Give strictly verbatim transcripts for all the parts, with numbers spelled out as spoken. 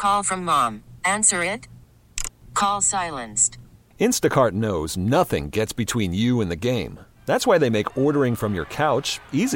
Call from mom. Answer it. Call silenced. Instacart knows nothing gets between you and the game. That's why they make ordering from your couch easy.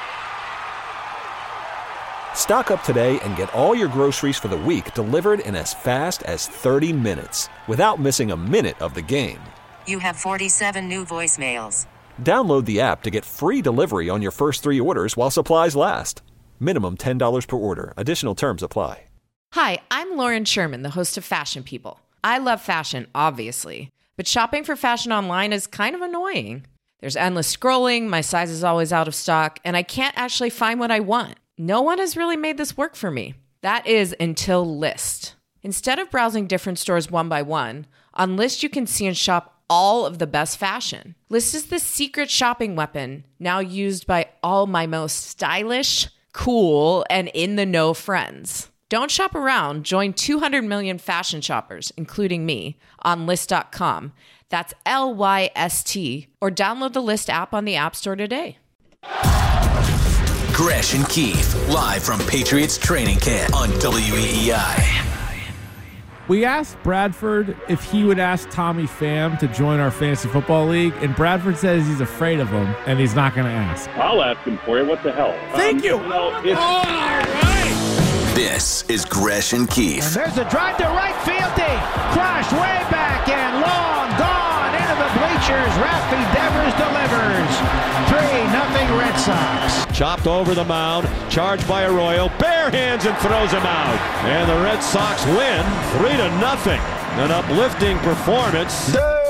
Stock up today and get all your groceries for the week delivered in as fast as thirty minutes without missing a minute of the game. You have forty-seven new voicemails. Download the app to get free delivery on your first three orders while supplies last. Minimum ten dollars per order. Additional terms apply. Hi, I'm Lauren Sherman, the host of Fashion People. I love fashion, obviously, but shopping for fashion online is kind of annoying. There's endless scrolling, my size is always out of stock, and I can't actually find what I want. No one has really made this work for me. That is until Lyst. Instead of browsing different stores one by one, on Lyst you can see and shop all of the best fashion. Lyst is the secret shopping weapon now used by all my most stylish, cool, and in-the-know friends. Don't shop around. Join two hundred million fashion shoppers, including me, on Lyst dot com. That's L Y S T. Or download the Lyst app on the App Store today. Gresh and Keefe, live from Patriots training camp on W E E I. We asked Bradford if he would ask Tommy Pham to join our fantasy football league, and Bradford says he's afraid of him, and he's not going to ask. I'll ask him for you. What the hell? Thank um, you. you know, it's- All right. This is Gresh and Keefe. And there's a drive to right field deep. Crushed way back and long gone into the bleachers. Rafi Devers delivers. three nothing Red Sox. Chopped over the mound, charged by Arroyo, bare hands and throws him out. And the Red Sox win three to nothing. An uplifting performance.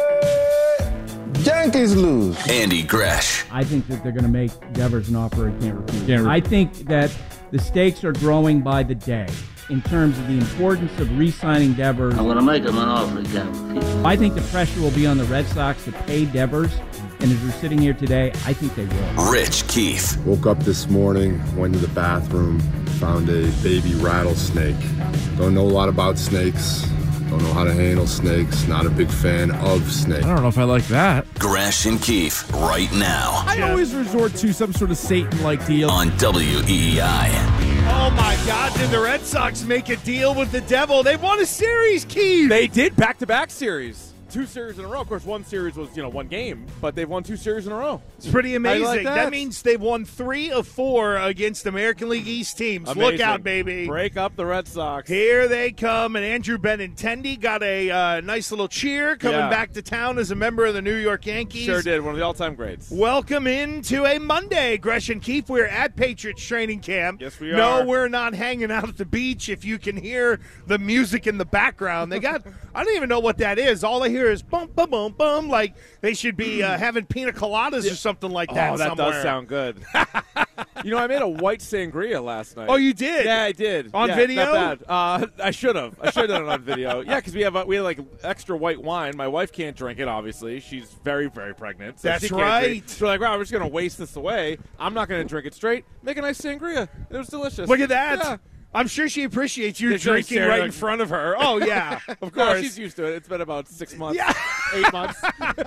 The Yankees lose. Andy Gresh. I think that they're going to make Devers an offer he can't refuse. Can't re- I think that the stakes are growing by the day in terms of the importance of re-signing Devers. I'm going to make him an offer he can't refuse. I think the pressure will be on the Red Sox to pay Devers. And as we're sitting here today, I think they will. Rich Keefe. Woke up this morning, went to the bathroom, found a baby rattlesnake. Don't know a lot about snakes. Don't know how to handle snakes. Not a big fan of snakes. I don't know if I like that. Gresh and Keefe, right now. I always resort to some sort of Satan-like deal. On W E E I. Oh, my God. Did the Red Sox make a deal with the devil? They won a series, Keith. They did back-to-back series. Two series in a row. Of course, one series was, you know, one game, but they've won two series in a row. It's pretty amazing. Like that? that means they've won three of four against American League East teams. Amazing. Look out, baby. Break up the Red Sox. Here they come, and Andrew Benintendi got a uh, nice little cheer coming Yeah. back to town as a member of the New York Yankees. Sure did. One of the all-time greats. Welcome into a Monday, Gresh and Keefe. We're at Patriots training camp. Yes, we No, are. we're not hanging out at the beach. If you can hear the music in the background, they got, I don't even know what that is. All I hear is bum, bum, bum, bum. Like they should be uh, having pina coladas or something like that. Oh, that somewhere. does sound good. You know, I made a white sangria last night. Oh, you did? Yeah, I did. On yeah, video? Not bad. Uh, I should have. I should have done it on video. Yeah, because we have uh, we had like extra white wine. My wife can't drink it. Obviously, she's very very pregnant. So That's she can't right. drink. So we're like, wow, we're just gonna waste this away. I'm not gonna drink it straight. Make a nice sangria. It was delicious. Look at that. Yeah. I'm sure she appreciates you She's drinking staring right like- in front of her. Oh, yeah, of No, course. she's used to it. It's been about six months, Yeah. eight months.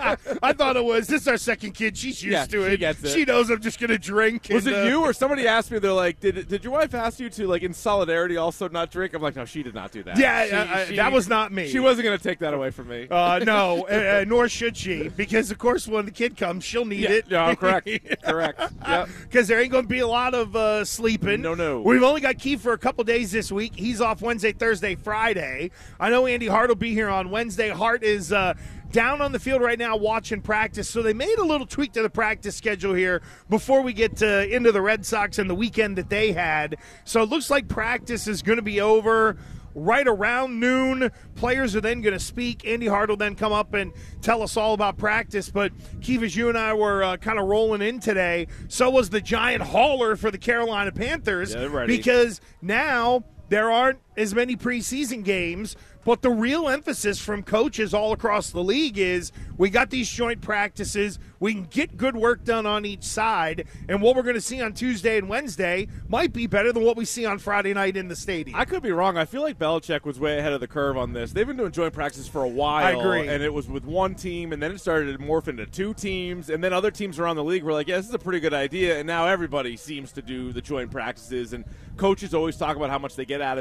I thought it was, this is our second kid. She's used Yeah, to she it. gets it. She knows I'm just going to drink. Was and, it uh, you or somebody asked me? They're like, did did your wife ask you to, like, in solidarity, also not drink? I'm like, no, she did not do that. Yeah, She- uh, she- that was not me. She wasn't going to take that away from me. Uh, no, uh, uh, nor should she, because, of course, when the kid comes, she'll need Yeah, it. yeah, correct, correct. Yep. Because there ain't going to be a lot of uh, sleeping. No, no. We've only got Keith for a couple days this week. He's off Wednesday, Thursday, Friday. I know Andy Hart will be here on Wednesday. Hart is uh, down on the field right now watching practice, so they made a little tweak to the practice schedule here before we get to, into the Red Sox and the weekend that they had. So it looks like practice is going to be over right around noon. Players are then going to speak. Andy Hart will then come up and tell us all about practice. But, Keith, as you and I were uh, kind of rolling in today, so was the giant hauler for the Carolina Panthers. Yeah, they're ready. Because now there aren't as many preseason games, but the real emphasis from coaches all across the league is we got these joint practices. We can get good work done on each side, and what we're going to see on Tuesday and Wednesday might be better than what we see on Friday night in the stadium. I could be wrong. I feel like Belichick was way ahead of the curve on this. They've been doing joint practice for a while. I agree. And it was with one team, and then it started to morph into two teams, and then other teams around the league were like, yeah, this is a pretty good idea, and now everybody seems to do the joint practices, and coaches always talk about how much they get out of it. And there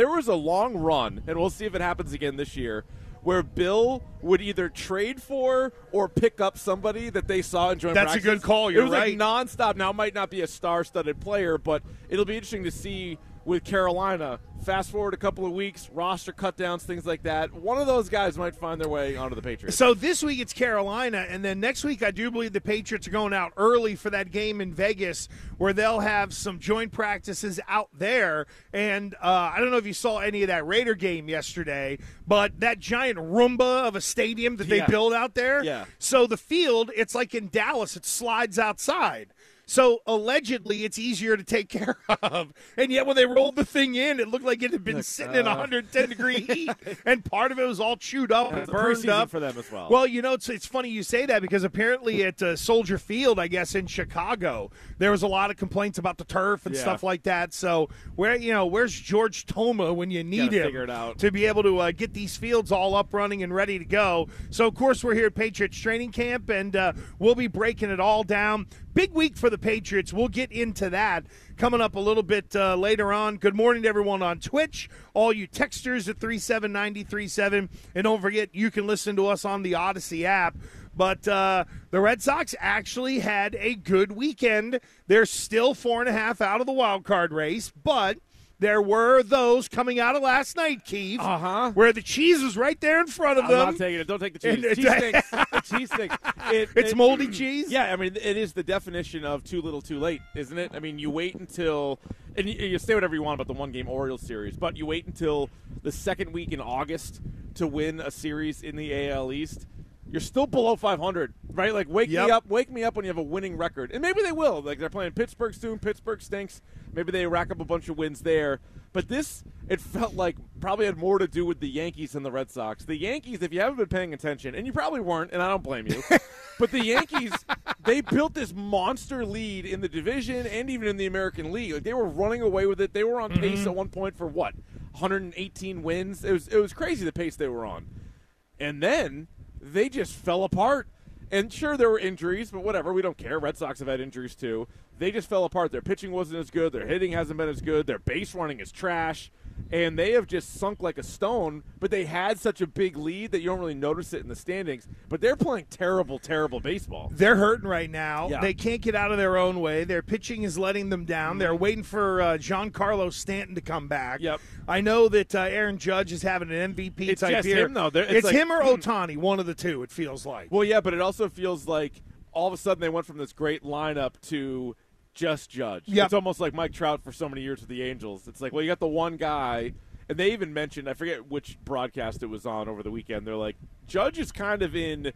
there was a long run, and we'll see if it happens again this year, where Bill would either trade for or pick up somebody that they saw and join That's practice. a good call. You're it was right. like nonstop. Now, it might not be a star-studded player, but it'll be interesting to see with Carolina. Fast forward a couple of weeks, roster cutdowns, things like that. One of those guys might find their way onto the Patriots. So this week it's Carolina, and then next week I do believe the Patriots are going out early for that game in Vegas where they'll have some joint practices out there. And uh, I don't know if you saw any of that Raider game yesterday, but that giant Roomba of a stadium that they Yeah. build out there. Yeah. So the field, it's like in Dallas, it slides outside. So allegedly, it's easier to take care of. And yet when they rolled the thing in, it looked like it had been Look, sitting in uh, one hundred ten degree heat. And part of it was all chewed up and It's a burned preseason up. for them as well. Well, you know, it's, it's funny you say that because apparently at uh, Soldier Field, I guess, in Chicago, there was a lot of complaints about the turf and Yeah. stuff like that. So where, you know, where's George Toma when you need Gotta him figure it out. to be able to uh, get these fields all up, running, and ready to go? So, of course, we're here at Patriots Training Camp, and uh, we'll be breaking it all down. Big week for the Patriots. We'll get into that coming up a little bit uh, later on. Good morning to everyone on Twitch, all you texters at three seven nine oh three seven. And don't forget, you can listen to us on the Odyssey app. But uh, the Red Sox actually had a good weekend. They're still four and a half out of the wild card race, but there were those coming out of last night, Keith, uh-huh. where the cheese was right there in front of I'm them. not taking it. Don't take the cheese. And- cheese stinks. The cheese stinks. It, It's it- moldy cheese? Yeah, I mean, it is the definition of too little, too late, isn't it? I mean, you wait until, and you, you say whatever you want about the one-game Orioles series, but you wait until the second week in August to win a series in the A L East. You're still below five hundred, right? Like, wake Yep. me up, wake me up when you have a winning record, and maybe they will. Like, they're playing Pittsburgh soon. Pittsburgh stinks. Maybe they rack up a bunch of wins there. But this, it felt like probably had more to do with the Yankees than the Red Sox. The Yankees, if you haven't been paying attention, and you probably weren't, and I don't blame you, but the Yankees, they built this monster lead in the division and even in the American League. Like, they were running away with it. They were on pace at one point for what, one hundred eighteen wins? It was it was crazy the pace they were on. And then they just fell apart. And sure, there were injuries, but whatever. We don't care. Red Sox have had injuries too. They just fell apart. Their pitching wasn't as good. Their hitting hasn't been as good. Their base running is trash. And they have just sunk like a stone, but they had such a big lead that you don't really notice it in the standings. But they're playing terrible, terrible baseball. They're hurting right now. Yeah. They can't get out of their own way. Their pitching is letting them down. They're waiting for uh, Giancarlo Stanton to come back. Yep. I know that uh, Aaron Judge is having an M V P It's type just year. him, though. They're- it's It's like- him or Ohtani, one of the two, it feels like. Well, yeah, but it also feels like all of a sudden they went from this great lineup to just Judge. Yep. It's almost like Mike Trout for so many years with the Angels. It's like, well, you got the one guy, and they even mentioned, I forget which broadcast it was on over the weekend, they're like, Judge is kind of in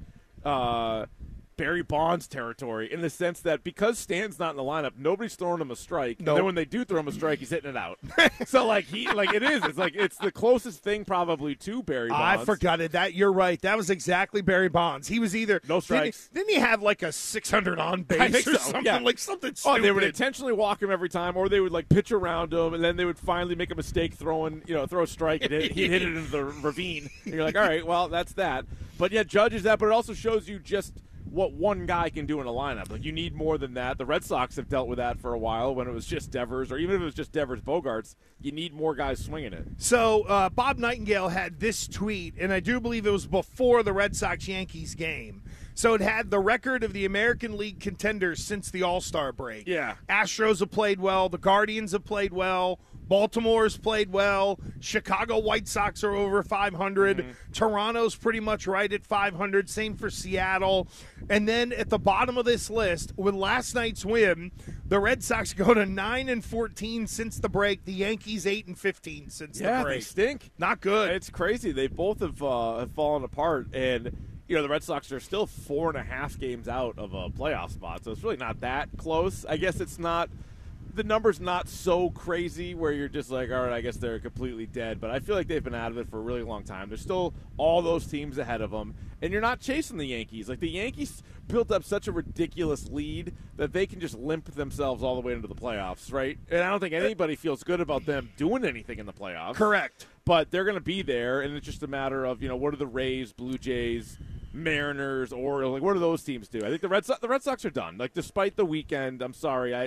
uh, Barry Bonds territory in the sense that because Stan's not in the lineup, nobody's throwing him a strike. Nope. And then when they do throw him a strike, he's hitting it out. So, like, he, like it is. It's like it's the closest thing probably to Barry Bonds. I forgot it. That you're right. That was exactly Barry Bonds. He was either No strikes. Didn't he, didn't he have like a six hundred on base I think or so, something? yeah. Like something Oh, stupid. they would intentionally walk him every time, or they would like pitch around him, and then they would finally make a mistake throwing, you know, throw a strike, and hit, he'd hit it into the ravine. And you're like, all right, well, that's that. But yeah, Judge is that, but it also shows you just what one guy can do in a lineup. Like, you need more than that. The Red Sox have dealt with that for a while when it was just Devers, or even if it was just Devers Bogarts. You need more guys swinging it. So uh, Bob Nightingale had this tweet, and I do believe it was before the Red Sox-Yankees game. So it had the record of the American League contenders since the All-Star break. Yeah. Astros have played well. The Guardians have played well. Baltimore's played well. Chicago White Sox are over five hundred. Mm-hmm. Toronto's pretty much right at five hundred. Same for Seattle. And then at the bottom of this list, with last night's win, the Red Sox go to nine and fourteen since the break. The Yankees eight and fifteen since Yeah, the break. they stink. Not good. It's crazy. They both have, uh, have fallen apart, and you know the Red Sox are still four and a half games out of a playoff spot, so it's really not that close. I guess it's not. The number's not so crazy where you're just like, all right, I guess they're completely dead. But I feel like they've been out of it for a really long time. There's still all those teams ahead of them, and you're not chasing the Yankees. Like, the Yankees built up such a ridiculous lead that they can just limp themselves all the way into the playoffs, right? And I don't think anybody feels good about them doing anything in the playoffs. Correct. But they're going to be there, and it's just a matter of, you know, what are the Rays, Blue Jays, Mariners, Orioles, like, what do those teams do? I think the Red Sox, the Red Sox are done. Like, despite the weekend, I'm sorry, I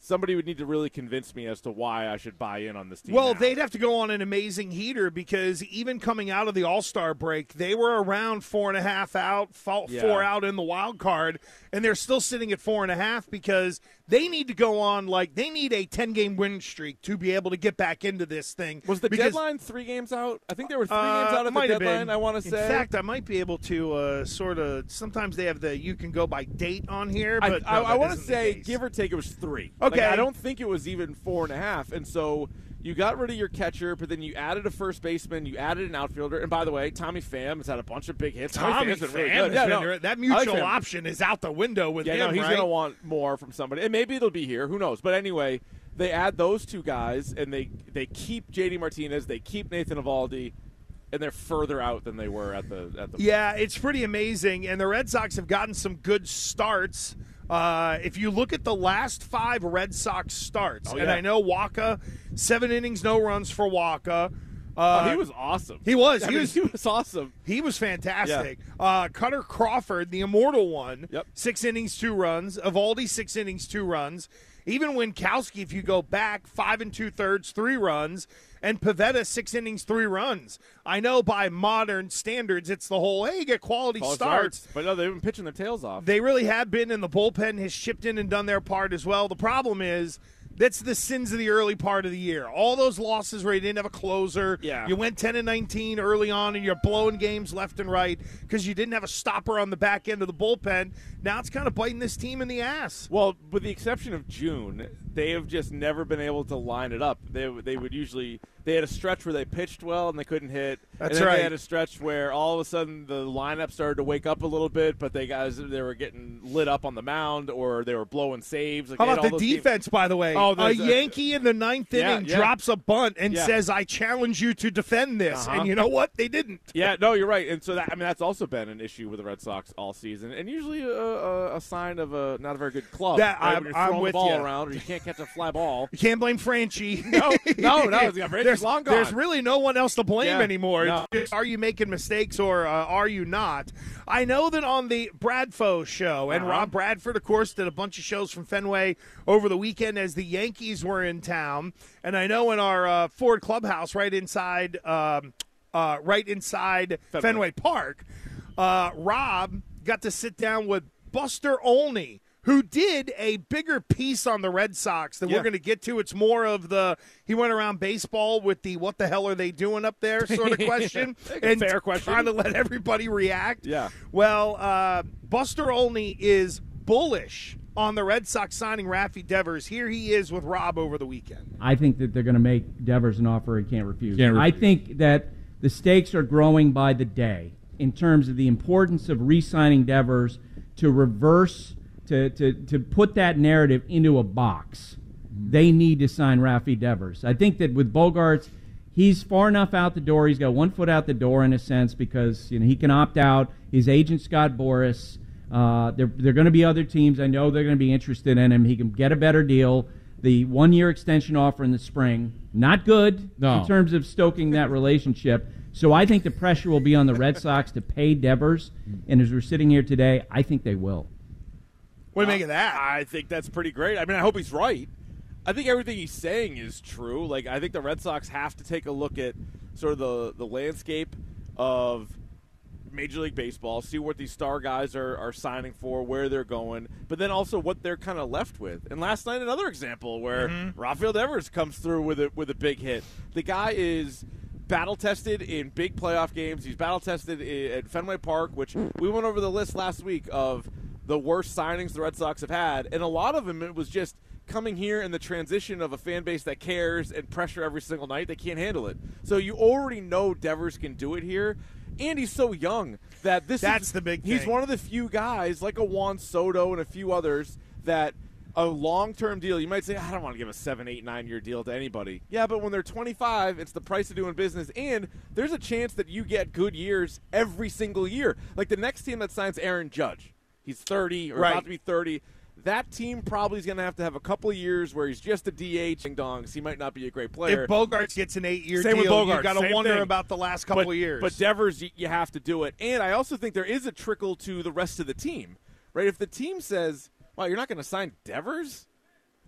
somebody would need to really convince me as to why I should buy in on this team. Well, now. they'd have to go on an amazing heater because even coming out of the All-Star break, they were around four and a half out, four Yeah. out in the wild card, and they're still sitting at four and a half because they need to go on like they need a ten-game win streak to be able to get back into this thing. Was the because, deadline three games out? I think there were three uh, games out at the might have deadline. been. I want to say. In fact, I might be able to uh, sort of. Sometimes they have the you can go by date on here, but I, no, I, I want to say, give or take, it was three. Okay, Like, I don't think it was even four and a half, and so you got rid of your catcher, but then you added a first baseman, you added an outfielder, and by the way, Tommy Pham has had a bunch of big hits. Tommy Pham has Pham been really has good. Yeah, been no, re- that I like mutual Pham. option is out the window with yeah, him. no, he's right? going to want more from somebody, and maybe it'll be here. Who knows? But anyway, they add those two guys, and they they keep J D Martinez, they keep Nathan Eovaldi, and they're further out than they were at the at the. Yeah, it's pretty amazing, and the Red Sox have gotten some good starts. Uh, if you look at the last five Red Sox starts, Oh, and yeah. I know Waka, seven innings, no runs for Waka. Uh, Oh, he was awesome. He was. I He mean, was. he was awesome. He was fantastic. Uh, Cutter Crawford, the immortal one, Yep. six innings, two runs. Evaldi, six innings, two runs. Even Winkowski, if you go back, five and two thirds, three runs. And Pivetta, six innings, three runs. I know by modern standards, it's the whole, hey, you get quality False starts. starts. But no, they've been pitching their tails off. They really have been, and the bullpen has chipped in and done their part as well. The problem is that's the sins of the early part of the year. All those losses where you didn't have a closer. Yeah. You went ten and nineteen early on, and you're blowing games left and right because you didn't have a stopper on the back end of the bullpen. Now it's kind of biting this team in the ass. Well, with the exception of June, they have just never been able to line it up. They they would usually they had a stretch where they pitched well and they couldn't hit. That's and then right. They had a stretch where all of a sudden the lineup started to wake up a little bit, but they guys they were getting lit up on the mound or they were blowing saves. Like, How they had about all the those defense, games. by the way? Oh, a there's a- Yankee in the ninth Yeah, inning yeah. drops a bunt and Yeah. says, I challenge you to defend this. Uh-huh. And you know what? They didn't. Yeah, no, you're right, and so that I mean that's also been an issue with the Red Sox all season, and usually a, a, a sign of a not a very good club. That- right? I'm- when you're I'm throwing with the ball you. around, or you can't catch a fly ball. You can't blame Franchi. No, no, no. Franci's there's, long gone. there's really no one else to blame Yeah, anymore. no. It's just, are you making mistakes or uh, are you not? I know that on the Bradfo show, and Uh-huh. Rob Bradford, of course, did a bunch of shows from Fenway over the weekend as the Yankees were in town. And I know in our uh, Ford Clubhouse right inside um, uh, right inside Fenway, Fenway. Park, uh, Rob got to sit down with Buster Olney, who did a bigger piece on the Red Sox that Yeah. we're going to get to. It's more of the, he went around baseball with the what the hell are they doing up there sort of question. and Fair question. Trying to let everybody react. Yeah. Well, uh, Buster Olney is bullish on the Red Sox signing Rafi Devers. Here he is with Rob over the weekend. I think that they're going to make Devers an offer he can't refuse. Can't I refuse. think that the stakes are growing by the day in terms of the importance of re-signing Devers to reverse, to, to, to put that narrative into a box. They need to sign Rafi Devers. I think that with Bogarts, he's far enough out the door. He's got one foot out the door in a sense because you know he can opt out. His agent, Scott Boras, uh, there, there are going to be other teams. I know they're going to be interested in him. He can get a better deal. The one-year extension offer in the spring, not good No. in terms of stoking that relationship. So I think the pressure will be on the Red Sox to pay Devers. And as we're sitting here today, I think they will. What do you make of that? I think that's pretty great. I mean, I hope he's right. I think everything he's saying is true. Like, I think the Red Sox have to take a look at sort of the, the landscape of Major League Baseball, see what these star guys are, are signing for, where they're going, but then also what they're kind of left with. And last night, another example where Mm-hmm. Rafael Devers comes through with a, with a big hit. The guy is battle-tested in big playoff games. He's battle-tested i- at Fenway Park, which we went over the list last week of the worst signings the Red Sox have had. And a lot of them, it was just coming here and the transition of a fan base that cares and pressure every single night. They can't handle it. So you already know Devers can do it here. And he's so young that this That's is, the big He's thing. one of the few guys, like a Juan Soto and a few others, that a long-term deal, you might say, I don't want to give a seven, eight, nine-year deal to anybody. Yeah, but when they're twenty-five, it's the price of doing business, and there's a chance that you get good years every single year. Like the next team that signs Aaron Judge, he's thirty or Right. about to be thirty. That team probably is going to have to have a couple of years where he's just a D H. Ding dongs. He might not be a great player. If Bogarts gets an eight-year Same deal, with Bogarts, you've got to same wonder thing. about the last couple but, of years. But Devers, you, you have to do it. And I also think there is a trickle to the rest of the team, right? If the team says, wow, you're not going to sign Devers?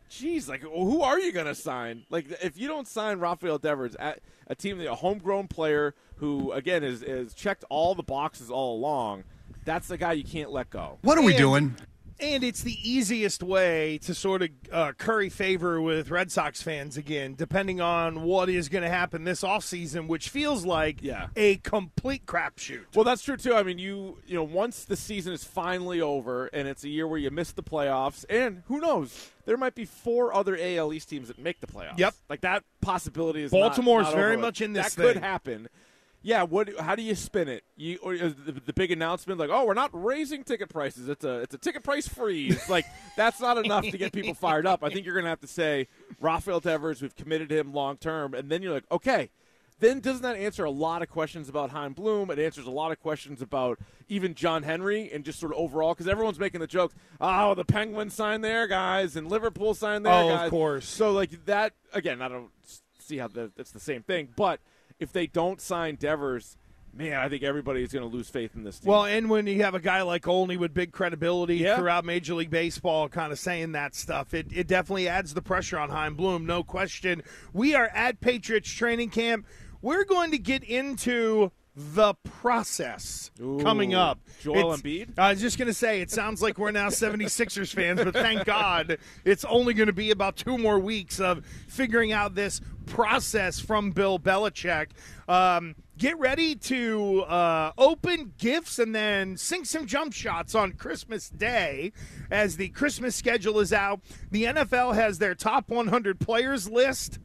geez, like, who are you going to sign? Like, if you don't sign Rafael Devers, at a team, a homegrown player who, again, is, is checked all the boxes all along, that's the guy you can't let go. What are we and, doing? And it's the easiest way to sort of uh, curry favor with Red Sox fans again, depending on what is going to happen this offseason, which feels like yeah. a complete crapshoot. Well, that's true, too. I mean, you you know, once the season is finally over and it's a year where you miss the playoffs, and who knows, there might be four other A L East teams that make the playoffs. Yep. Like, that possibility is Baltimore's not, not very overlooked. much in this That thing. could happen. Yeah, what? How do you spin it? You or is the, the big announcement like, oh, we're not raising ticket prices. It's a it's a ticket price freeze. Like, that's not enough to get people fired up. I think you're going to have to say Rafael Devers, we've committed him long term, and then you're like, okay. Then doesn't that answer a lot of questions about Hein Bloom? It answers a lot of questions about even John Henry and just sort of overall, because everyone's making the jokes, oh, the Penguins signed there, guys, and Liverpool signed there, oh, guys. Of course. So, like, that, again, I don't see how the, it's the same thing, but if they don't sign Devers, man, I think everybody's going to lose faith in this team. Well, and when you have a guy like Olney with big credibility yeah. throughout Major League Baseball kind of saying that stuff, it, it definitely adds the pressure on Hein Bloom, no question. We are at Patriots training camp. We're going to get into the process Ooh, coming up. Joel it's, Embiid? I was just going to say, it sounds like we're now seventy-sixers fans, but thank God it's only going to be about two more weeks of figuring out this process from Bill Belichick. Um, get ready to uh, open gifts and then sink some jump shots on Christmas Day as the Christmas schedule is out. The N F L has their top one hundred players list.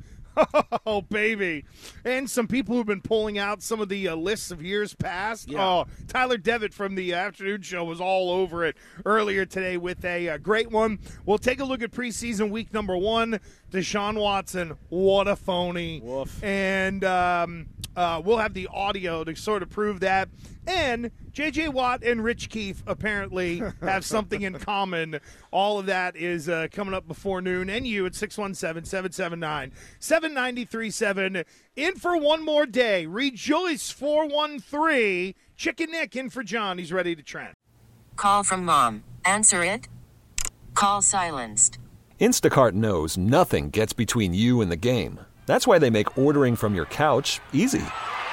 Oh, baby. And some people who've been pulling out some of the uh, lists of years past. Yeah. Oh, Tyler Devitt from the afternoon show was all over it earlier today with a uh, great one. We'll take a look at preseason week number one. Deshaun Watson, what a phony. Woof. And um, uh, we'll have the audio to sort of prove that. And J J. Watt and Rich Keefe apparently have something in common. All of that is uh, coming up before noon. And you at six one seven, seven seven nine, seven nine three seven. In for one more day. Rejoice four one three. Chicken Nick in for John. He's ready to trend. Call from mom. Answer it. Call silenced. Instacart knows nothing gets between you and the game. That's why they make ordering from your couch easy.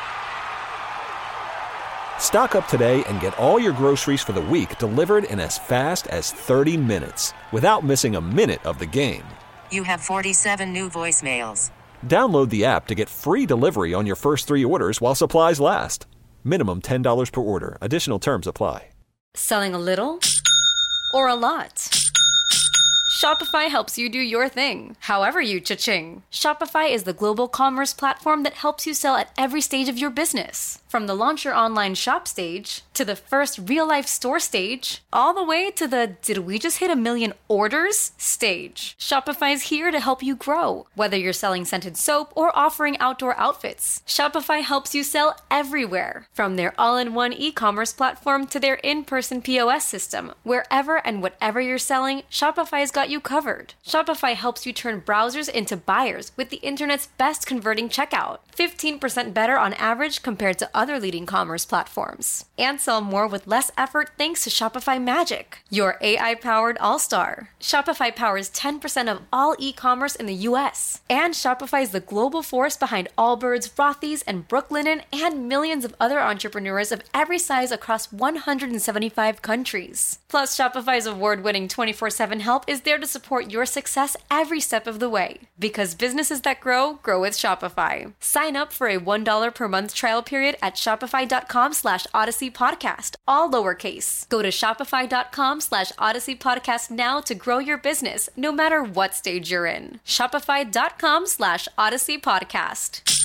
Stock up today and get all your groceries for the week delivered in as fast as thirty minutes without missing a minute of the game. You have forty-seven new voicemails. Download the app to get free delivery on your first three orders while supplies last. Minimum ten dollars per order. Additional terms apply. Selling a little or a lot? Shopify helps you do your thing, however you cha-ching. Shopify is the global commerce platform that helps you sell at every stage of your business. From the launch your online shop stage, to the first real-life store stage, all the way to the did we just hit a million orders stage. Shopify's here to help you grow. Whether you're selling scented soap or offering outdoor outfits, Shopify helps you sell everywhere. From their all-in-one e-commerce platform to their in-person P O S system, wherever and whatever you're selling, Shopify's got you covered. Shopify helps you turn browsers into buyers with the internet's best converting checkout. fifteen percent better on average compared to other leading commerce platforms. And sell more with less effort thanks to Shopify Magic, your A I-powered all-star. Shopify powers ten percent of all e-commerce in the U S. And Shopify is the global force behind Allbirds, Rothy's, and Brooklinen, and millions of other entrepreneurs of every size across one hundred seventy-five countries. Plus, Shopify's award-winning twenty-four seven help is there to support your success every step of the way. Because businesses that grow, grow with Shopify. Sign up for a one dollar per month trial period at shopify.com slash Odyssey Podcast, all lowercase. Go to shopify.com slash Odyssey Podcast now to grow your business, no matter what stage you're in. Shopify.com slash Odyssey Podcast.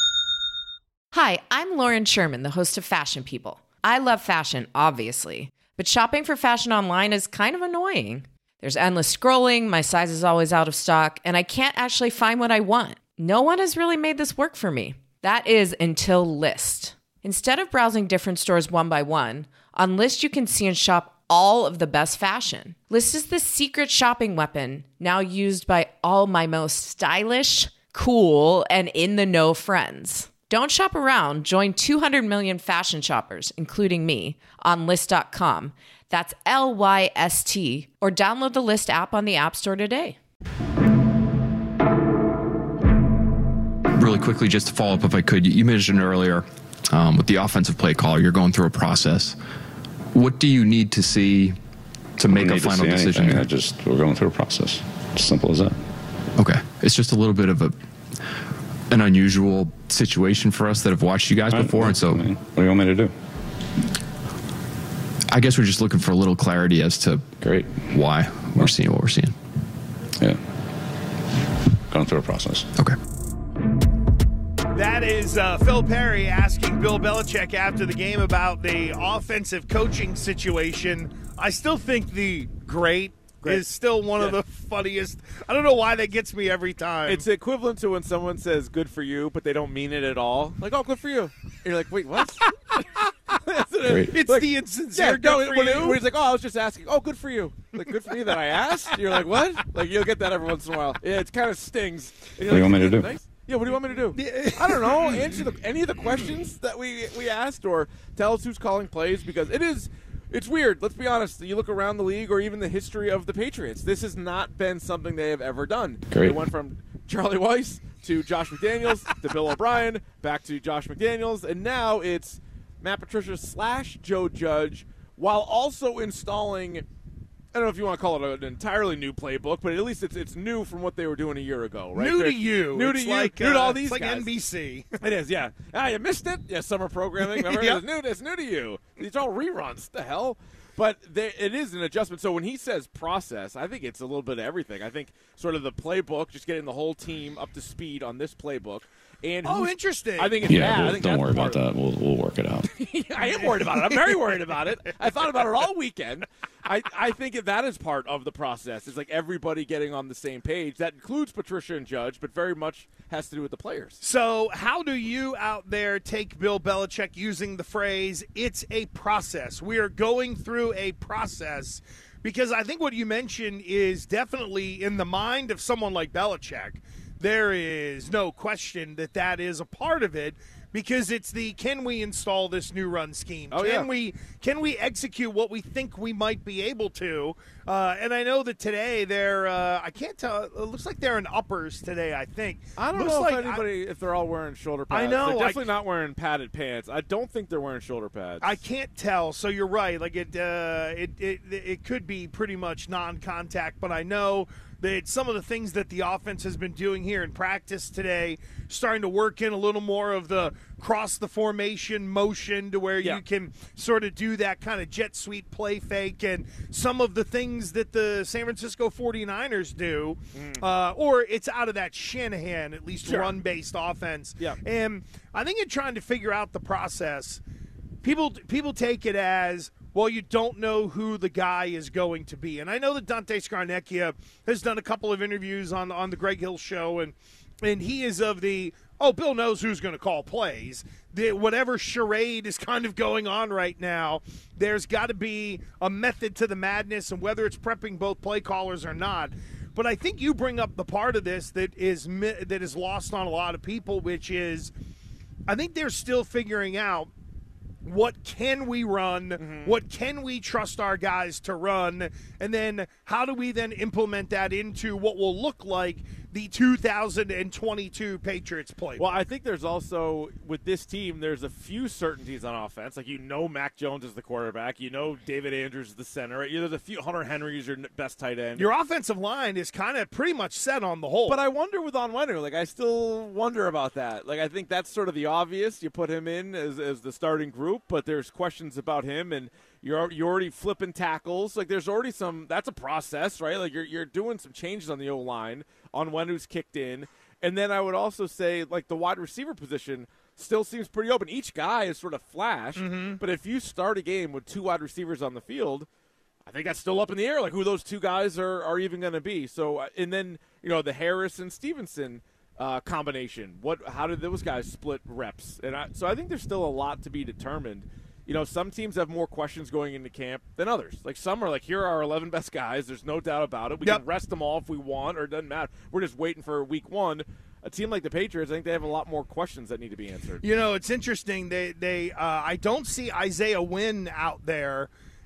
Hi, I'm Lauren Sherman, the host of Fashion People. I love fashion, obviously, but shopping for fashion online is kind of annoying. There's endless scrolling, my size is always out of stock, and I can't actually find what I want. No one has really made this work for me. That is until Lyst. Instead of browsing different stores one by one, on Lyst you can see and shop all of the best fashion. Lyst is the secret shopping weapon now used by all my most stylish, cool, and in-the-know friends. Don't shop around. Join two hundred million fashion shoppers, including me, on Lyst dot com. That's L Y S T, or download the Lyst app on the App Store today. really quickly, just to follow up if I could, you mentioned earlier um, with the offensive play call, you're going through a process. What do you need to see to make a final decision? I just we're going through a process. As simple as that. Okay. It's just a little bit of a an unusual situation for us that have watched you guys before, I, and so I mean, what do you want me to do? I guess we're just looking for a little clarity as to great why we're seeing what we're seeing. Yeah. Going through a process. Okay. That is uh, Phil Perry asking Bill Belichick after the game about the offensive coaching situation. I still think the great, great. is still one yeah. of the funniest. I don't know why that gets me every time. It's equivalent to when someone says good for you, but they don't mean it at all. Like, oh, good for you. And you're like, wait, what? It's like, the insincere yeah, good no, for when, you. When he's like, oh, I was just asking. Oh, good for you. Like, good for me that I asked? You're like, what? Like, you'll get that every once in a while. Yeah, it kind of stings. What do you want me to do? Nice? Yeah, what do you want me to do? I don't know. Answer the, any of the questions that we, we asked, or tell us who's calling plays, because it is it's weird. Let's be honest. You look around the league or even the history of the Patriots. This has not been something they have ever done. Great. They went from Charlie Weiss to Josh McDaniels to Bill O'Brien, back to Josh McDaniels, and now it's Matt Patricia slash Joe Judge, while also installing, I don't know if you want to call it an entirely new playbook, but at least it's it's new from what they were doing a year ago, right? New They're, to you. New it's to you. Like, new to all uh, these it's like guys. N B C. It is, yeah. Ah, you missed it? Yeah, summer programming. Remember? Yep. It's new, it's new to you. It's all reruns. The hell? But they, it is an adjustment. So when he says process, I think it's a little bit of everything. I think sort of the playbook, just getting the whole team up to speed on this playbook. And oh, interesting. I think it's yeah, bad. well, I think don't worry about that. that. We'll we'll work it out. I am worried about it. I'm very worried about it. I thought about it all weekend. I, I think that is part of the process. It's like everybody getting on the same page. That includes Patricia and Judge, but very much has to do with the players. So how do you out there take Bill Belichick using the phrase, it's a process? We are going through a process, because I think what you mentioned is definitely in the mind of someone like Belichick. There is no question that that is a part of it, because it's the, can we install this new run scheme? Oh, can yeah. we can we execute what we think we might be able to? Uh, and I know that today they're, uh, I can't tell, it looks like they're in uppers today, I think. I don't looks know like if anybody, I, if they're all wearing shoulder pads. I know. They're definitely I, not wearing padded pants. I don't think they're wearing shoulder pads. I can't tell, so you're right. Like it, uh, it, it, it could be pretty much non-contact, but I know that some of the things that the offense has been doing here in practice today, starting to work in a little more of the cross the formation motion to where yeah. you can sort of do that kind of jet sweep play fake, and some of the things that the San Francisco forty-niners do, mm. uh, or it's out of that Shanahan, at least sure. run-based offense. Yeah. And I think in trying to figure out the process, people people take it as, well, you don't know who the guy is going to be. And I know that Dante Scarnecchia has done a couple of interviews on, on the Greg Hill Show, and and he is of the, oh, Bill knows who's going to call plays. The, whatever charade is kind of going on right now, there's got to be a method to the madness, and whether it's prepping both play callers or not. But I think you bring up the part of this that is that is lost on a lot of people, which is I think they're still figuring out, what can we run? Mm-hmm. What can we trust our guys to run? And then how do we then implement that into what will look like the two thousand twenty-two Patriots play? Well, I think there's also, with this team, there's a few certainties on offense. Like, you know Mac Jones is the quarterback. You know David Andrews is the center. You know, there's a few, Hunter Henry is your best tight end. Your offensive line is kind of pretty much set on the whole. But I wonder with Onwenu, like, I still wonder about that. Like, I think that's sort of the obvious. You put him in as, as the starting group, but there's questions about him, and you're you're already flipping tackles. Like, there's already some, that's a process, right? Like, you're you're doing some changes on the O-line. Onwenu's kicked in. And then I would also say, like, the wide receiver position still seems pretty open. Each guy is sort of flash, mm-hmm. but if you start a game with two wide receivers on the field, I think that's still up in the air, like who those two guys are, are even going to be. So, and then, you know, the Harris and Stevenson uh, combination. What? How did those guys split reps? And I, so I think there's still a lot to be determined. You know, some teams have more questions going into camp than others. Like, some are like, here are our eleven best guys. There's no doubt about it. We yep. can rest them all if we want, or it doesn't matter. We're just waiting for week one. A team like the Patriots, I think they have a lot more questions that need to be answered. You know, it's interesting. They, they, uh, I don't see Isaiah Wynn out there.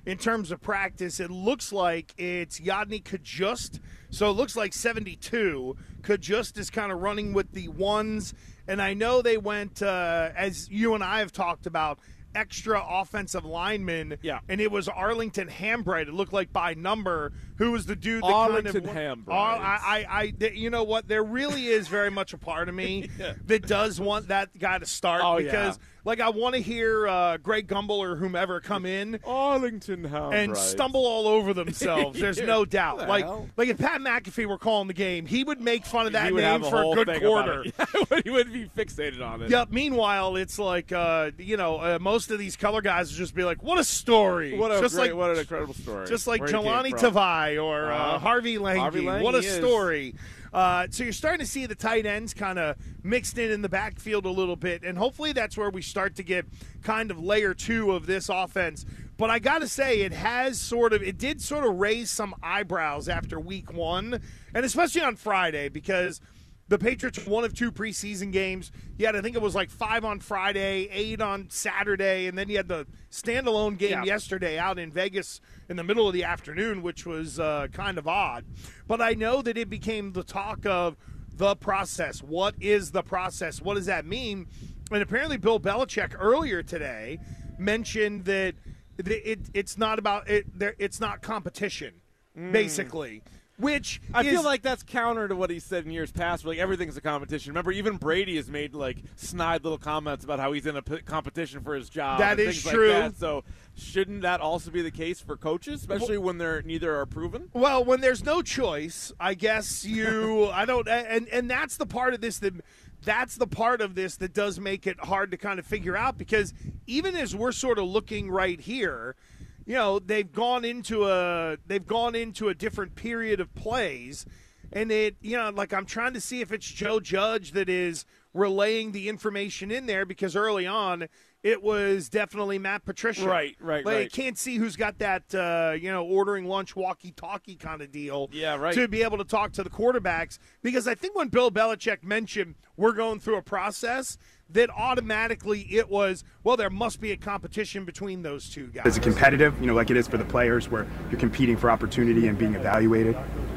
in terms of practice. It looks like it's Yadni Kajust. So it looks like seventy-two. Kajust is kind of running with the ones. And I know they went, uh, as you and I have talked about, extra offensive linemen. Yeah. And it was Arlington Hambright, it looked like by number, who was the dude that Arlington kind of. Hambright. Ar- I, I, I, th- you know what? There really is very much a part of me yeah. that does want that guy to start oh, because, yeah. like, I want to hear uh, Greg Gumbel or whomever come in Arlington Hambright and stumble all over themselves. There's no doubt. Like, hell? like if Pat McAfee were calling the game, he would make fun of that he would name have a for a whole good thing quarter. he would be fixated on it. Yep. Meanwhile, it's like, uh, you know, uh, most of these color guys would just be like, "What a story! What a just great, like, what an incredible story!" Just like Where he came Jelani from. Tavai or uh, Uh-huh. Harvey Lange. Harvey Lange What a is. story! Uh, so you're starting to see the tight ends kind of mixed in in the backfield a little bit, and hopefully that's where we start to get kind of layer two of this offense. But I got to say, it has sort of, it did sort of raise some eyebrows after week one, and especially on Friday, because the Patriots won of two preseason games. You had, I think it was like five on Friday, eight on Saturday, and then you had the standalone game Yeah. yesterday out in Vegas in the middle of the afternoon, which was uh, kind of odd. But I know that it became the talk of the process. What is the process? What does that mean? And apparently Bill Belichick earlier today mentioned that it, it, it's not about it. It's not competition, Mm. basically. Which I is, feel like that's counter to what he said in years past, where like everything's a competition. Remember, even Brady has made like snide little comments about how he's in a p- competition for his job. That and is things true. Like that. So shouldn't that also be the case for coaches, especially when they're neither are proven? Well, when there's no choice, I guess you. I don't, and and that's the part of this that. That's the part of this that does make it hard to kind of figure out, because even as we're sort of looking right here, you know, they've gone into a they've gone into a different period of plays, and it, you know, like I'm trying to see if it's Joe Judge that is relaying the information in there, because early on it was definitely Matt Patricia. Right, right, like, right. I can't see who's got that, uh, you know, ordering lunch walkie-talkie kind of deal. Yeah, right. To be able to talk to the quarterbacks, because I think when Bill Belichick mentioned we're going through a process, that automatically it was, well, there must be a competition between those two guys. Is it competitive, you know, like it is for the players, where you're competing for opportunity and being evaluated?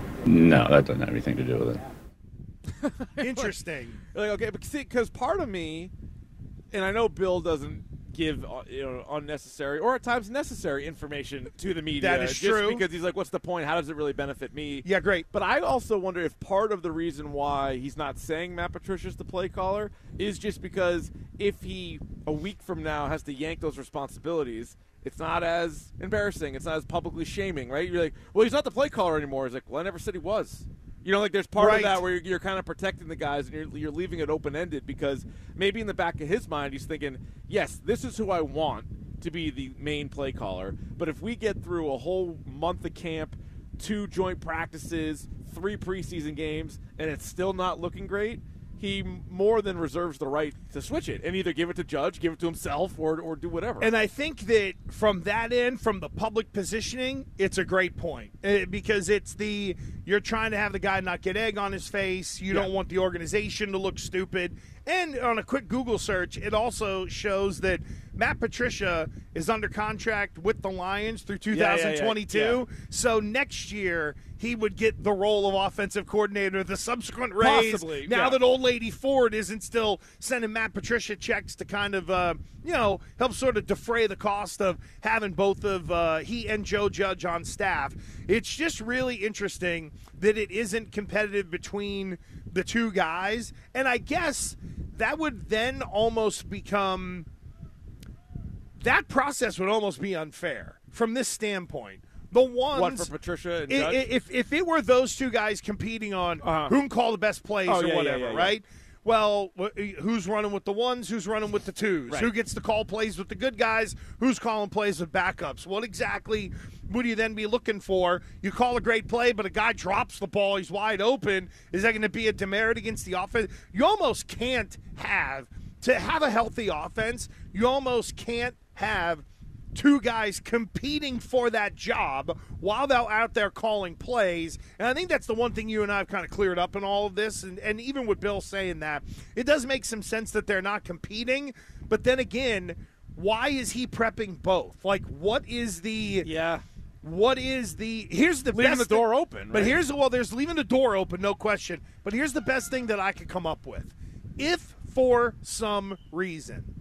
No, that doesn't have anything to do with it. Interesting. Like, okay, but see, because part of me, and I know Bill doesn't give uh, you know unnecessary or at times necessary information to the media. That is just true. Because he's like, what's the point? How does it really benefit me? Yeah, great. But I also wonder if part of the reason why he's not saying Matt Patricia's the play caller is just because if he, a week from now, has to yank those responsibilities, it's not as embarrassing. It's not as publicly shaming, right? You're like, well, he's not the play caller anymore. He's like, well, I never said he was. You know, like there's part Right. of that where you're, you're kind of protecting the guys and you're, you're leaving it open-ended, because maybe in the back of his mind he's thinking, yes, this is who I want to be the main play caller, but if we get through a whole month of camp, two joint practices, three preseason games, and it's still not looking great, he more than reserves the right to switch it and either give it to Judge, give it to himself, or or do whatever. And I think that from that end, from the public positioning, it's a great point, uh, because it's the you're trying to have the guy not get egg on his face. You Yeah. don't want the organization to look stupid. And on a quick Google search, it also shows that Matt Patricia is under contract with the Lions through two thousand twenty-two. Yeah, yeah, yeah. So next year, he would get the role of offensive coordinator, the subsequent raise. Possibly, now yeah. that old lady Ford isn't still sending Matt Patricia checks to kind of, uh, you know, help sort of defray the cost of having both of uh, he and Joe Judge on staff. It's just really interesting that it isn't competitive between the two guys. And I guess that would then almost become – that process would almost be unfair from this standpoint. The ones What, for Patricia and i- Judge? i- If, if it were those two guys competing on Uh-huh. who can call the best plays Oh, or yeah, yeah, whatever, yeah, yeah. right? Well, wh- who's running with the ones? Who's running with the twos? Right. Who gets to call plays with the good guys? Who's calling plays with backups? What exactly would you then be looking for? You call a great play, but a guy drops the ball. He's wide open. Is that going to be a demerit against the offense? You almost can't have – to have a healthy offense, you almost can't have – two guys competing for that job while they're out there calling plays. And I think that's the one thing you and I have kind of cleared up in all of this. And, and even with Bill saying that, it does make some sense that they're not competing. But then again, why is he prepping both? Like, what is the yeah? What is the here's the leaving best the door thing, open? But right? here's well, there's leaving the door open, no question. But here's the best thing that I could come up with. If for some reason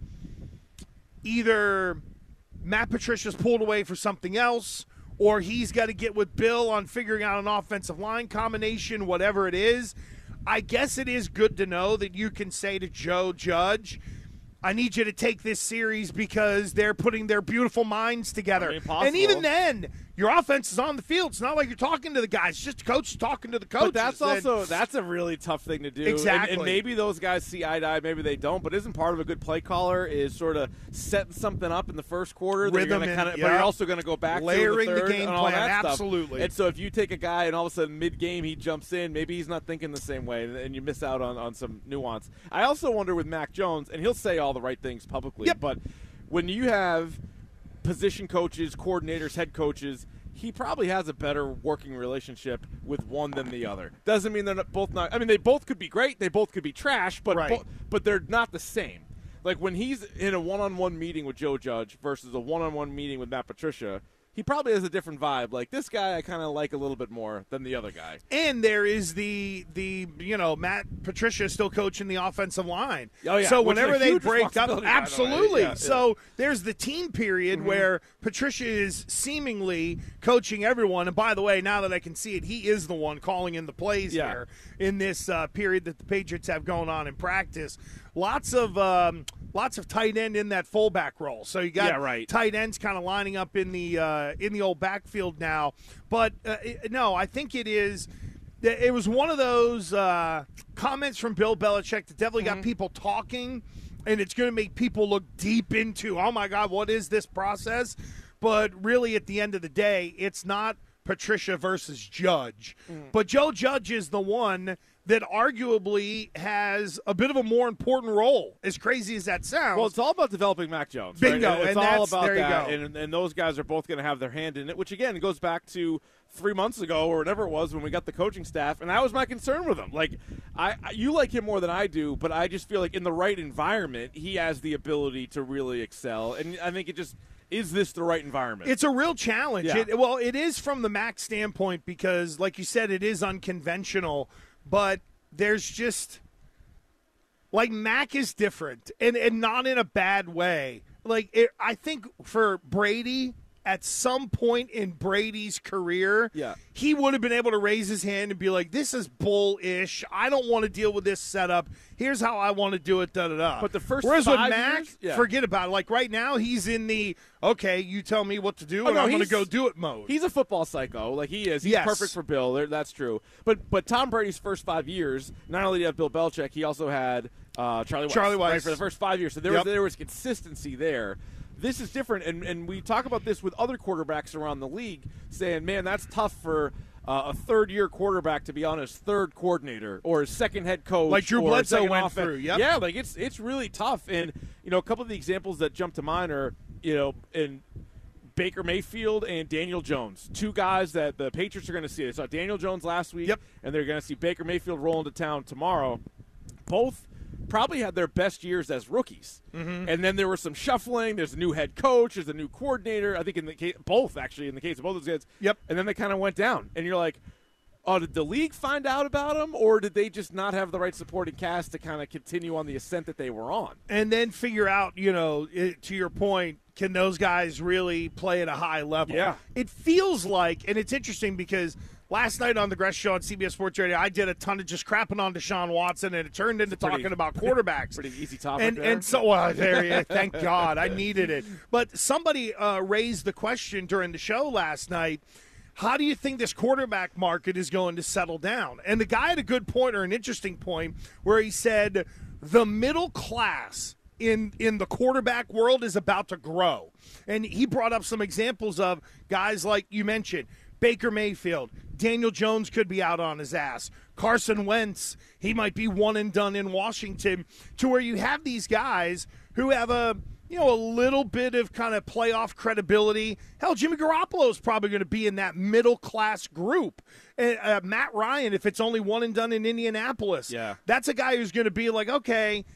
either Matt Patricia's pulled away for something else, or he's got to get with Bill on figuring out an offensive line combination, whatever it is, I guess it is good to know that you can say to Joe Judge, I need you to take this series because they're putting their beautiful minds together. I mean, and even then, your offense is on the field. It's not like you're talking to the guys. It's just the coach talking to the coaches. But that's also that's a really tough thing to do. Exactly. And, and maybe those guys see eye to eye, maybe they don't. But isn't part of a good play caller is sort of setting something up in the first quarter? That Rhythm you're and, kinda, yeah. But you're also going to go back layering to the, third the game and all plan. that Absolutely. Stuff. And so if you take a guy and all of a sudden mid-game he jumps in, maybe he's not thinking the same way, and, and you miss out on, on some nuance. I also wonder with Mac Jones, and he'll say all the right things publicly, yep. but when you have position coaches, coordinators, head coaches, he probably has a better working relationship with one than the other. Doesn't mean they're not both not. I mean, they both could be great. They both could be trash, but right. bo- but they're not the same. Like when he's in a one-on-one meeting with Joe Judge versus a one-on-one meeting with Matt Patricia, he probably has a different vibe. Like this guy, I kind of like a little bit more than the other guy. And there is the the you know Matt Patricia still coaching the offensive line. Oh yeah. So Which whenever they break up, absolutely. Yeah, so yeah. there's the team period Mm-hmm. where Patricia is seemingly coaching everyone. And by the way, now that I can see it, he is the one calling in the plays yeah. here in this uh, period that the Patriots have going on in practice. Lots of um, lots of tight end in that fullback role. So you got yeah, right. tight ends kind of lining up in the uh, in the old backfield now. But uh, it, no, I think it is. It was one of those uh, comments from Bill Belichick that definitely mm-hmm. got people talking, and it's going to make people look deep into, oh my God, what is this process? But really, at the end of the day, it's not Patricia versus Judge. Mm. But Joe Judge is the one that arguably has a bit of a more important role, as crazy as that sounds. Well, it's all about developing Mac Jones. Bingo. Right? It's and all that's, about there you that. go. And, and those guys are both going to have their hand in it, which, again, goes back to three months ago or whatever it was when we got the coaching staff, and that was my concern with him. Like, I, I you like him more than I do, but I just feel like in the right environment, he has the ability to really excel. And I think it just – is this the right environment? It's a real challenge. Yeah. It, well, it is from the Mac standpoint because, like you said, it is unconventional, but there's just – like, Mac is different, and, and not in a bad way. Like, it, I think for Brady – at some point in Brady's career, yeah. he would have been able to raise his hand and be like, this is bullish. I don't want to deal with this setup. Here's how I want to do it, da-da-da. But the first Whereas five with Mac, years, yeah. forget about it. Like right now, he's in the, okay, you tell me what to do, oh, and no, I'm going to go he's- do it mode. He's a football psycho. Like, he is. He's Yes. perfect for Bill. There- That's true. But but Tom Brady's first five years, not only did he have Bill Belichick, he also had uh, Charlie Weiss. Charlie Weiss. Right, for the first five years. So there, Yep. was, there was consistency there. This is different, and, and we talk about this with other quarterbacks around the league, saying, man, that's tough for uh, a third-year quarterback to be on his third coordinator or his second head coach. Like Drew or Bledsoe second went offense. through, yep. Yeah, like it's it's really tough. And, you know, a couple of the examples that jump to mind are, you know, in Baker Mayfield and Daniel Jones, two guys that the Patriots are going to see. They saw Daniel Jones last week, yep. and they're going to see Baker Mayfield roll into town tomorrow. Both probably had their best years as rookies. Mm-hmm. And then there was some shuffling. There's a new head coach. There's a new coordinator. I think in the case, both, actually, in the case of both those guys. Yep. And then they kind of went down. And you're like, oh, did the league find out about them, or did they just not have the right supporting cast to kind of continue on the ascent that they were on? And then figure out, you know, it, to your point, can those guys really play at a high level? Yeah. It feels like, and it's interesting because last night on the Gress Show on C B S Sports Radio, I did a ton of just crapping on Deshaun Watson, and it turned into Pretty- talking about quarterbacks. Pretty easy topic And there. and so, well, there, yeah, thank God, I needed it. But somebody uh, raised the question during the show last night. How do you think this quarterback market is going to settle down? And the guy had a good point, or an interesting point, where he said the middle class in in the quarterback world is about to grow. And he brought up some examples of guys like you mentioned, Baker Mayfield. Daniel Jones could be out on his ass. Carson Wentz, he might be one and done in Washington, to where you have these guys who have a you know, a little bit of kind of playoff credibility. Hell, Jimmy Garoppolo is probably going to be in that middle-class group. Uh, uh, Matt Ryan, if it's only one and done in Indianapolis, yeah. that's a guy who's going to be like, okay,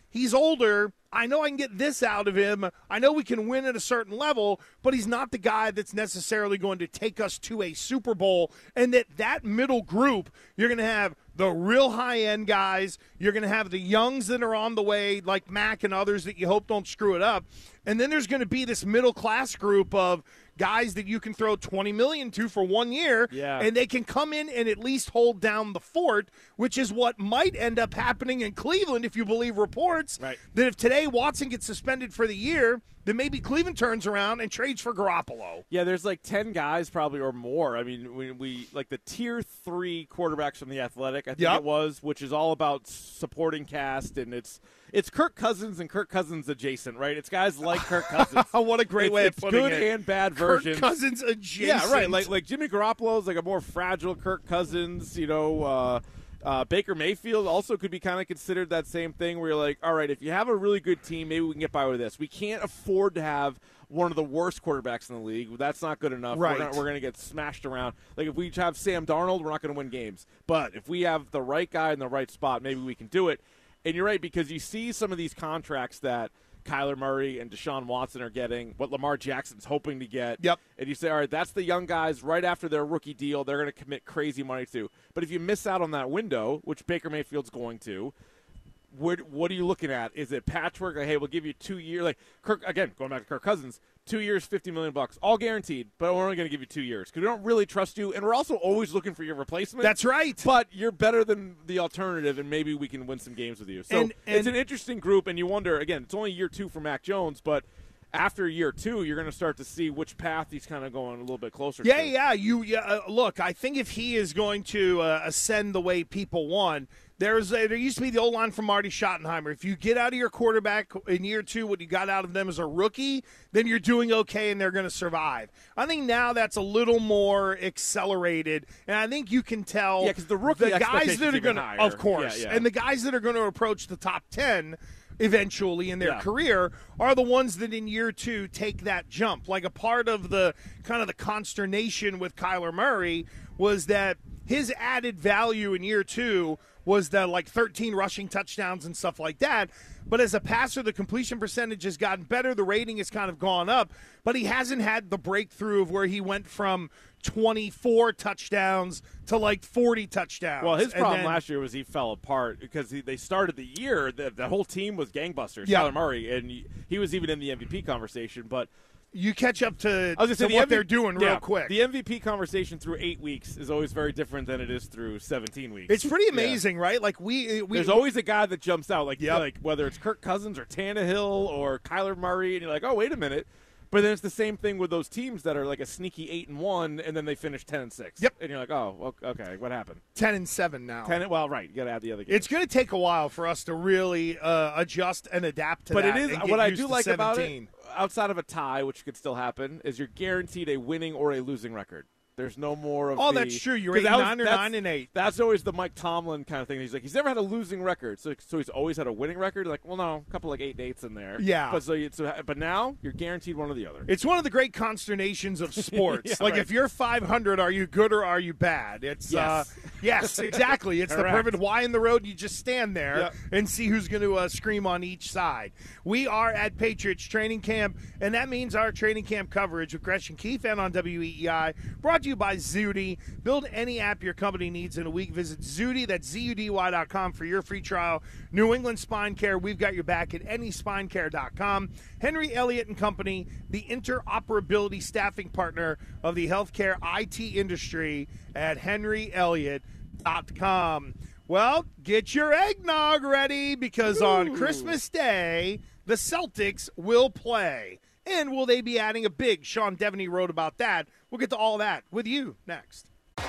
he's older. I know I can get this out of him. I know we can win at a certain level, but he's not the guy that's necessarily going to take us to a Super Bowl. And that that middle group, you're going to have the real high-end guys. You're going to have the youngs that are on the way, like Mac and others that you hope don't screw it up. And then there's going to be this middle-class group of guys that you can throw twenty million dollars to for one year, yeah. and they can come in and at least hold down the fort, which is what might end up happening in Cleveland if you believe reports. Right. That if today Watson gets suspended for the year, then maybe Cleveland turns around and trades for Garoppolo. Yeah, there's like ten guys probably or more. I mean, we, we like the tier three quarterbacks from The Athletic, I think Yep. it was, which is all about supporting cast, and it's it's Kirk Cousins and Kirk Cousins adjacent, right? It's guys like Kirk Cousins. What a great it's, way it's of putting good it. and bad Kirk versions. Cousins adjacent. Yeah, right. Like like Jimmy Garoppolo is like a more fragile Kirk Cousins. You know, uh, uh, Baker Mayfield also could be kind of considered that same thing where you're like, all right, if you have a really good team, maybe we can get by with this. We can't afford to have one of the worst quarterbacks in the league. That's not good enough. Right. We're going to get smashed around. Like if we have Sam Darnold, we're not going to win games. But if we have the right guy in the right spot, maybe we can do it. And you're right, because you see some of these contracts that Kyler Murray and Deshaun Watson are getting, what Lamar Jackson's hoping to get. Yep. And you say, all right, that's the young guys right after their rookie deal they're going to commit crazy money to. But if you miss out on that window, which Baker Mayfield's going to, what, what are you looking at? Is it patchwork? Like, hey, we'll give you two years. Like Kirk, again, going back to Kirk Cousins, two years, fifty million bucks, all guaranteed. But we're only going to give you two years because we don't really trust you, and we're also always looking for your replacement. That's right. But you're better than the alternative, and maybe we can win some games with you. So And- and- it's an interesting group, and you wonder again. It's only year two for Mac Jones, but after year two, you're going to start to see which path he's kind of going a little bit closer Yeah, to. yeah. You yeah, uh, look. I think if he is going to uh, ascend the way people want, there's a, there used to be the old line from Marty Schottenheimer. If you get out of your quarterback in year two what you got out of them as a rookie, then you're doing okay and they're going to survive. I think now that's a little more accelerated, and I think you can tell. Yeah, 'cause the rookie the guys that are even going to, higher. of course, Yeah, yeah. and the guys that are going to approach the top ten eventually in their Yeah. career are the ones that in year two take that jump. Like a part of the kind of the consternation with Kyler Murray was that his added value in year two was the like thirteen rushing touchdowns and stuff like that. But as a passer, the completion percentage has gotten better. The rating has kind of gone up, but he hasn't had the breakthrough of where he went from twenty-four touchdowns to like forty touchdowns. Well, his And problem then- last year was he fell apart because he, they started the year, the, the whole team was gangbusters, Yeah. Kyler Murray, and he, he was even in the M V P conversation. But you catch up to, I was gonna to say, the what M V P they're doing yeah, real quick. The M V P conversation through eight weeks is always very different than it is through seventeen weeks. It's pretty Yeah. amazing, right? Like we, we There's always a guy that jumps out, like Yep. like whether it's Kirk Cousins or Tannehill or Kyler Murray, and you're like, oh, wait a minute. But then it's the same thing with those teams that are like a sneaky eight and one, and then they finish ten and six. Yep. And you're like, oh, well, okay, what happened? ten and seven now. Ten. Well, right, you got to add the other. Games. It's going to take a while for us to really uh, adjust and adapt to but that. it is and get what I used do to like about it. seventeen. Outside of a tie, which could still happen, is you're guaranteed a winning or a losing record. There's no more of Oh, the, that's true. You're 'cause eight that and was- nine or that's- nine and eight. That's always the Mike Tomlin kind of thing. He's like, he's never had a losing record, so so he's always had a winning record. Like, well, no, a couple like eight and eights in there. Yeah. But so, you, so but now you're guaranteed one or the other. It's one of the great consternations of sports. Yeah, like right. if you're five hundred, are you good or are you bad? It's Yes. uh, yes, exactly. It's the Correct. perfect why in the road. You just stand there Yep. and see who's going to uh, scream on each side. We are at Patriots training camp, and that means our training camp coverage with Gretchen Keefe and on W E E I, brought to you by Zudy. Build any app your company needs in a week. Visit Zudy, that's Z U D Y dot com for your free trial. New England Spine Care, we've got your back at any spine care dot com. Henry Elliott and Company, the interoperability staffing partner of the healthcare I T industry at henry elliott dot com. Well, get your eggnog ready because on Christmas Day, the Celtics will play. And will they be adding a big? Sean Devaney wrote about that. We'll get to all that with you next.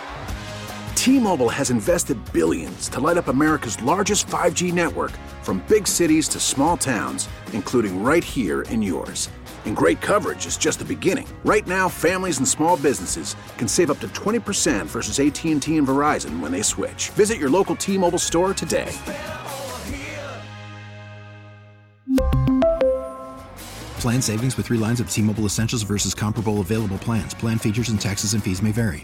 T-Mobile has invested billions to light up America's largest five G network, from big cities to small towns, including right here in yours. And great coverage is just the beginning. Right now, families and small businesses can save up to twenty percent versus A T and T and Verizon when they switch. Visit your local T-Mobile store today. Plan savings with three lines of T-Mobile Essentials versus comparable available plans. Plan features and taxes and fees may vary.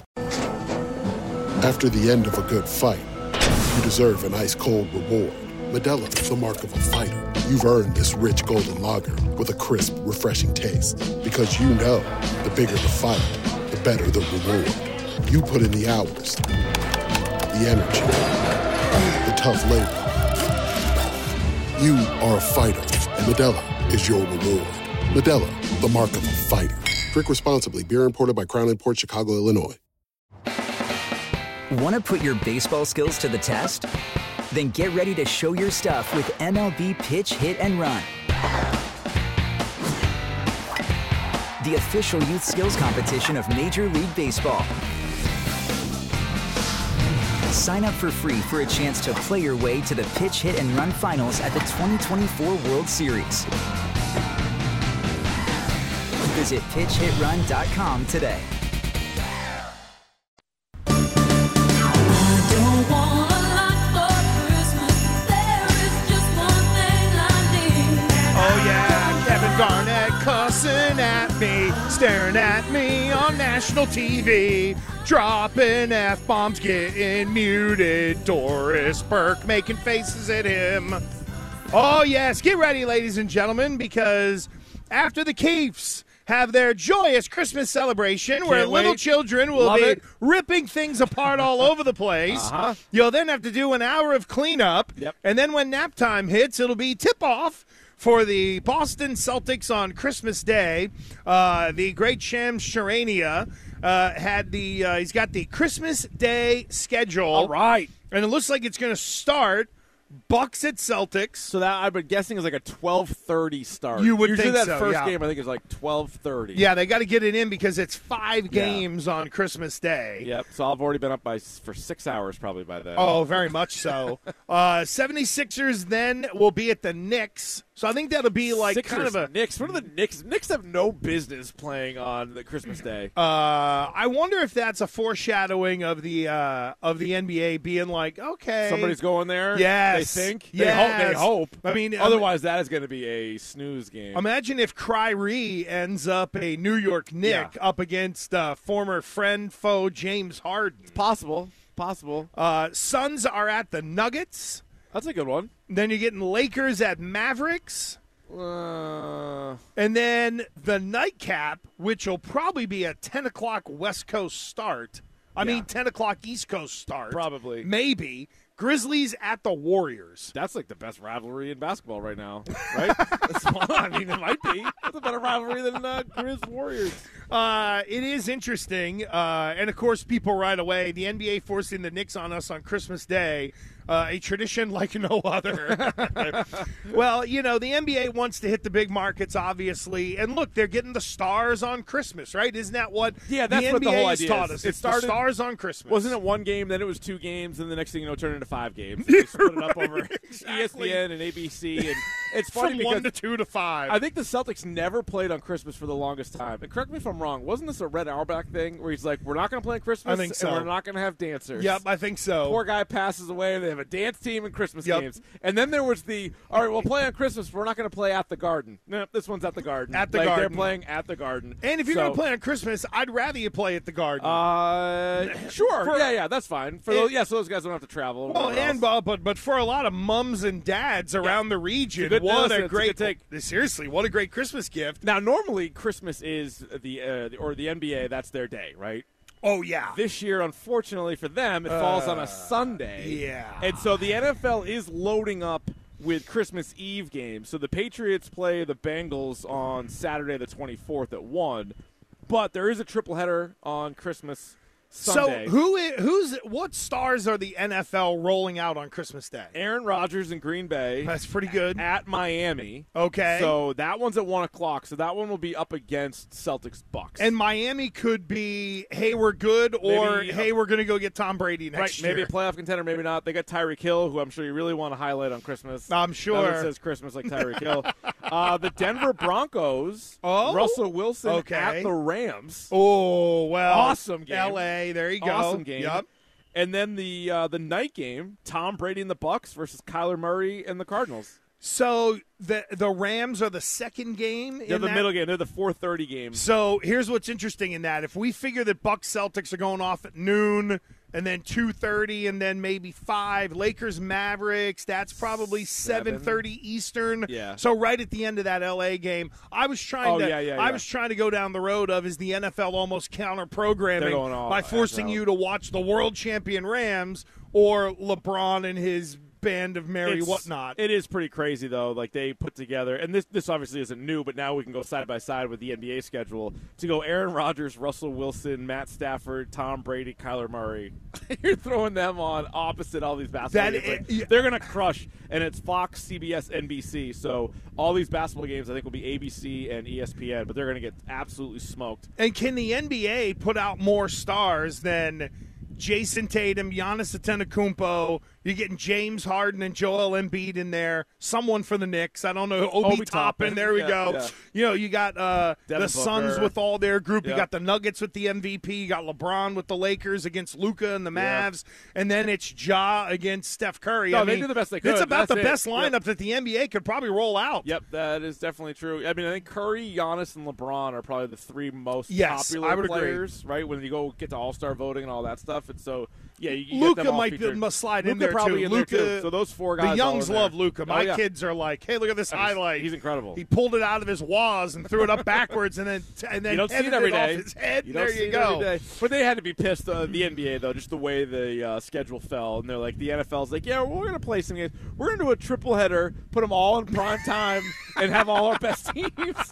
After the end of a good fight, you deserve an ice-cold reward. Modelo, the mark of a fighter. You've earned this rich golden lager with a crisp, refreshing taste. Because you know, the bigger the fight, the better the reward. You put in the hours, the energy, the tough labor. You are a fighter, and Modelo is your reward. Modelo, the mark of a fighter. Drink responsibly. Beer imported by Crown Imports, Chicago, Illinois. Want to put your baseball skills to the test? Then get ready to show your stuff with M L B Pitch, Hit, and Run. The official youth skills competition of Major League Baseball. Sign up for free for a chance to play your way to the Pitch, Hit, and Run finals at the twenty twenty-four World Series. Visit pitch hit run dot com today. Oh yeah, Kevin Garnett cussing at me, staring at me on national T V, dropping F-bombs, getting muted, Doris Burke making faces at him. Oh yes, get ready, ladies and gentlemen, because after the Chiefs have their joyous Christmas celebration Can't where wait. little children will Love be it. ripping things apart all over the place. Uh-huh. You'll then have to do an hour of cleanup, Yep. and then when nap time hits, it'll be tip-off for the Boston Celtics on Christmas Day. Uh, the great Shams Charania uh, had the uh, he's got the Christmas Day schedule. All right. And it looks like it's going to start Bucks at Celtics. So that I've been guessing is like a twelve thirty start. You would Usually think that so, first yeah. game I think is like twelve thirty. Yeah, they got to get it in because it's five Yeah. games on Christmas Day. Yep. So I've already been up by for six hours probably by then. Oh, very much so. uh, seventy-sixers then will be at the Knicks. So I think that'll be like Sixers, kind of a Knicks. What are the Knicks? Knicks have no business playing on the Christmas Day. Uh, I wonder if that's a foreshadowing of the uh, of the N B A being like, okay, Somebody's going there. Yes, They think. Yes. They hope. They hope. I mean, otherwise that is going to be a snooze game. Imagine if Kyrie ends up a New York Knick Yeah. up against uh, former friend foe James Harden. It's possible. Possible. Uh, Suns are at the Nuggets. That's a good one. Then you're getting Lakers at Mavericks. Uh, And then the nightcap, which will probably be a ten o'clock West Coast start. I mean, ten o'clock East Coast start. Probably. Maybe. Grizzlies at the Warriors. That's like the best rivalry in basketball right now, right? That's fun. I mean, it might be. That's a better rivalry than uh, Grizz Warriors. Uh, it is interesting. Uh, and, of course, people right away, the N B A forcing the Knicks on us on Christmas Day, uh, a tradition like no other. Well, you know, the N B A wants to hit the big markets, obviously. And, look, they're getting the stars on Christmas, right? Isn't that what Yeah, that's the what N B A the whole has idea taught is. us? It It's started- the stars on Christmas. Wasn't it one game, then it was two games, and the next thing you know, it turned into five games. They split it up over Exactly. E S P N and A B C. And it's funny From because one to two to five. I think the Celtics never played on Christmas for the longest time. And correct me if I'm wrong. Wasn't this a Red Auerbach thing where he's like, we're not going to play Christmas I think so. and we're not going to have dancers? Yep, I think so. Poor guy passes away, and they have a dance team and Christmas Yep. games. And then there was the, all right, we'll play on Christmas, but we're not going to play at the Garden. No, this one's at the Garden. At the like, Garden. They're playing at the Garden. And if you're So- going to play on Christmas, I'd rather you play at the Garden. Uh, sure. For- yeah, yeah, that's fine. For It- those, yeah, so those guys don't have to travel. or Well, whatever and else. uh, but but for a lot of mums and dads around the region, It's a good- what listen, a it's a great good take. seriously, what a great Christmas gift. Now, normally Christmas is the uh, or the N B A. That's their day, right? Oh yeah. This year, unfortunately for them, it falls on Uh, a Sunday. yeah. And so the N F L is loading up with Christmas Eve games. So the Patriots play the Bengals on Saturday the twenty-fourth at one, but there is a triple header on Christmas Sunday. So who i- who's what stars are the N F L rolling out on Christmas Day? Aaron Rodgers in Green Bay. That's pretty good. At Miami. Okay. So that one's at one o'clock. So that one will be up against Celtics Bucks. And Miami could be, hey, we're good, or Maybe- hey, we're going to go get Tom Brady next Right, year. maybe a playoff contender, maybe not. They got Tyreek Hill, who I'm sure you really want to highlight on Christmas. I'm sure. Nothing says Christmas like Tyreek Hill. Uh, the Denver Broncos, Oh, Russell Wilson okay. at the Rams. Oh, well. Awesome game. L A, there you go. Awesome game. Yep. And then the uh, the night game, Tom Brady and the Bucks versus Kyler Murray and the Cardinals. So the the Rams are the second game. They're in the that? middle game. They're the four thirty game. So here's what's interesting in that. If we figure that Bucks Celtics are going off at noon and then two thirty and then maybe five, Lakers Mavericks, that's probably seven thirty Eastern. Yeah. So right at the end of that L A game, I was trying Oh, to yeah, yeah, I yeah. was trying to go down the road of is the N F L almost counter They're programming going all by forcing out. you to watch the world champion Rams or LeBron and his band of merry It's- whatnot. It is pretty crazy, though. Like, they put together, and this this obviously isn't new, but now we can go side by side with the N B A schedule to go Aaron Rodgers, Russell Wilson, Matt Stafford, Tom Brady, Kyler Murray. You're throwing them on opposite all these basketball That games. i- Like, they're going to crush, and it's Fox, C B S, N B C. So all these basketball games, I think, will be A B C and E S P N, but they're going to get absolutely smoked. And can the N B A put out more stars than Jason Tatum, Giannis Antetokounmpo? You're getting James Harden and Joel Embiid in there. Someone for the Knicks. I don't know. Obi, Obi Toppin. Toppin. There we Yeah, go. yeah. You know, you got uh, Devin the Suns Booker. with all their group. You Yeah. got the Nuggets with the M V P. You got LeBron with the Lakers against Luka and the Yeah. Mavs. And then it's Ja against Steph Curry. No, I they mean, do the best they It's could. about That's the it. best Yep. lineup that the N B A could probably roll out. Yep, that is definitely true. I mean, I think Curry, Giannis, and LeBron are probably the three most Yes, popular I would agree. players, right? When you go get to All-Star voting and all that stuff. And so, yeah, you, you Luka get them all might be, featured. must slide in Luka there probably too. in there, Luka, too. So those four guys. the all youngs in there. love Luka. Oh, My yeah. kids are like, "Hey, look at this I mean, highlight. He's incredible. He pulled it out of his waz and threw it up backwards, and then and then You don't see headed it every off day. his head. You there don't see you it go. every day. But they had to be pissed, uh, the N B A, though, just the way the uh, schedule fell. And they're like, the N F L's like, yeah, we're going to play some games. We're going to do a triple header, put them all in prime time, and have all our best teams.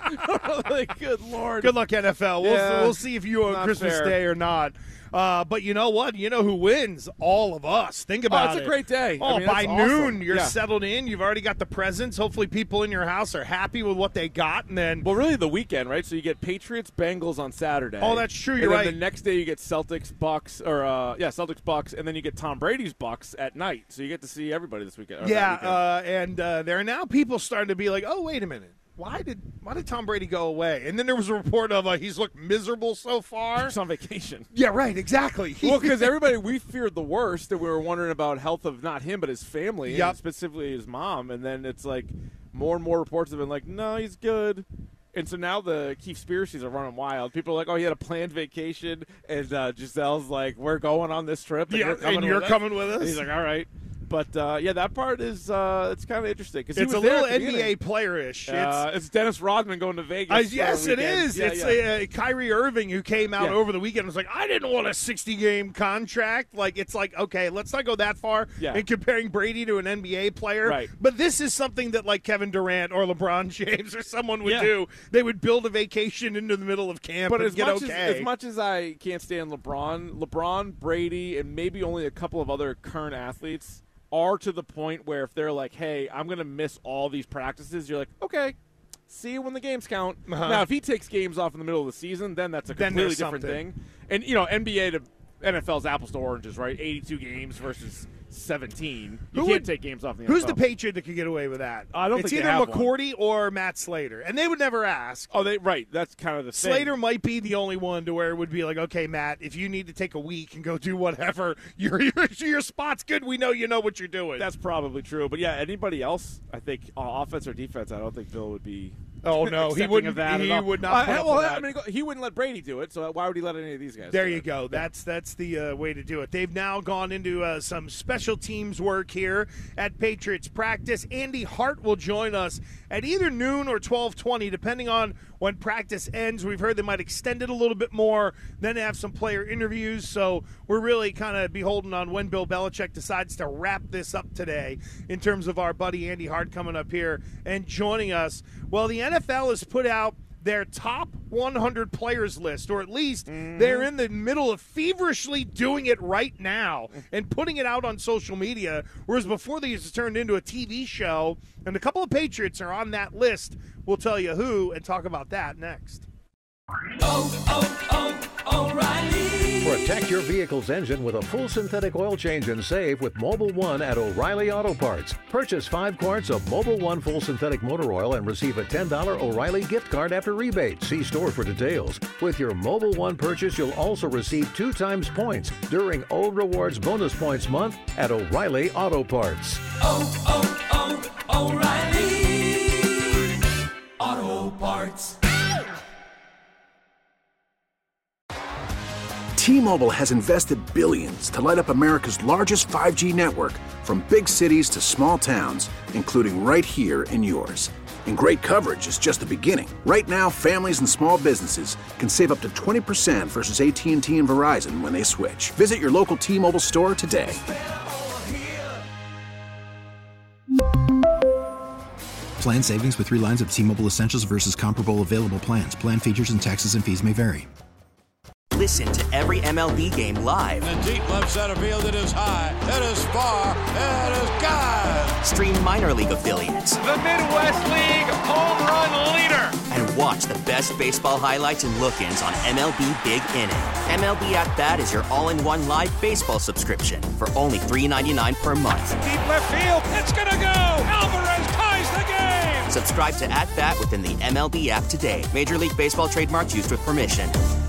Like, good Lord. Good luck, N F L. We'll, Yeah, we'll see if you own not Christmas fair. Day or not. Uh, but you know what? You know who wins? All of us. Think about Oh, it's it. a great day. Oh, I mean, by that's noon, awesome. you're Yeah. settled in. You've already got the presents. Hopefully, people in your house are happy with what they got. And then, Well, really, the weekend, right? So you get Patriots, Bengals on Saturday. Oh, that's true. And You're then right. the next day you get Celtics, Bucks, or uh, yeah, Celtics, Bucks, and then you get Tom Brady's Bucks at night. So you get to see everybody this weekend. or that yeah, weekend. uh, and uh, there are now people starting to be like, "Oh, wait a minute." Why did why did Tom Brady go away? And then there was a report of uh, he's looked miserable so far. He's on vacation. Yeah, right, exactly. Well, because everybody, we feared the worst, and we were wondering about health of not him, but his family, Yep. and specifically his mom. And then it's like more and more reports have been like, no, he's good. And so now the conspiracies are running wild. People are like, oh, he had a planned vacation, and uh, Giselle's like, we're going on this trip, and Yeah, you're coming, and you're with, us. coming with us? And he's like, all right. But, uh, yeah, that part is uh, it's kind of interesting. Cause he It's was a there little at the N B A beginning. player-ish. It's, Uh, it's Dennis Rodman going to Vegas. Uh, for a yes, it weekend. is. Yeah, it's yeah. Uh, Kyrie Irving who came out Yeah. over the weekend and was like, I didn't want a sixty-game contract. Like, it's like, okay, let's not go that far Yeah. in comparing Brady to an N B A player. Right. But this is something that, like, Kevin Durant or LeBron James or someone would Yeah. do. They would build a vacation into the middle of camp But and as get much okay. as, as much as I can't stand LeBron, LeBron, Brady, and maybe only a couple of other current athletes are to the point where if they're like, hey, I'm going to miss all these practices, you're like, okay, see you when the games count. Uh-huh. Now, if he takes games off in the middle of the season, then that's a Then completely there's different something. thing. And, you know, N B A to N F L's apples to oranges, right? eighty-two games versus seventeen. You Who can't would- take games off in the Who's N F L. the Patriot that could get away with that? I don't it's think they either have one. McCourty or Matt Slater, and they would never ask. Oh, they right. That's kind of the thing. Slater might be the only one to where it would be like, okay, Matt, if you need to take a week and go do whatever, your your, your spot's good. We know you know what you're doing. That's probably true. But, yeah, anybody else, I think, uh, offense or defense, I don't think Bill would be Oh, no, he accepting wouldn't- of that he at all. would not Uh, put up well, with I that. mean, he wouldn't let Brady do it, so why would he let any of these guys There do you it? go. That's that's the uh, way to do it. They've now gone into uh, some special teams work here at Patriots practice. Andy Hart will join us at either noon or twelve twenty, depending on when practice ends. We've heard they might extend it a little bit more, then have some player interviews. So we're really kind of beholden on when Bill Belichick decides to wrap this up today in terms of our buddy Andy Hart coming up here and joining us. Well, the N F L has put out their top one hundred players list, or at least Mm-hmm. they're in the middle of feverishly doing it right now and putting it out on social media, whereas before they used to turn it into a T V show, and a couple of Patriots are on that list. We'll tell you who and talk about that next. Protect your vehicle's engine with a full synthetic oil change and save with Mobile One at O'Reilly Auto Parts. Purchase five quarts of Mobile One full synthetic motor oil and receive a ten dollars O'Reilly gift card after rebate. See store for details. With your Mobile One purchase, you'll also receive two times points during O Rewards Bonus Points Month at O'Reilly Auto Parts. Oh, oh, oh, O'Reilly Auto Parts. T-Mobile has invested billions to light up America's largest five G network, from big cities to small towns, including right here in yours. And great coverage is just the beginning. Right now, families and small businesses can save up to twenty percent versus A T and T and Verizon when they switch. Visit your local T-Mobile store today. Plan savings with three lines of T-Mobile Essentials versus comparable available plans. Plan features and taxes and fees may vary. Listen to every M L B game live. In the deep left center field, it is high, it is far, it is gone. Stream minor league affiliates. The Midwest League home run leader. And watch the best baseball highlights and look-ins on M L B Big Inning. M L B At Bat is your all-in-one live baseball subscription for only three dollars and ninety-nine cents per month. Deep left field, it's gonna go. Alvarez ties the game. Subscribe to At Bat within the M L B app today. Major League Baseball trademarks used with permission.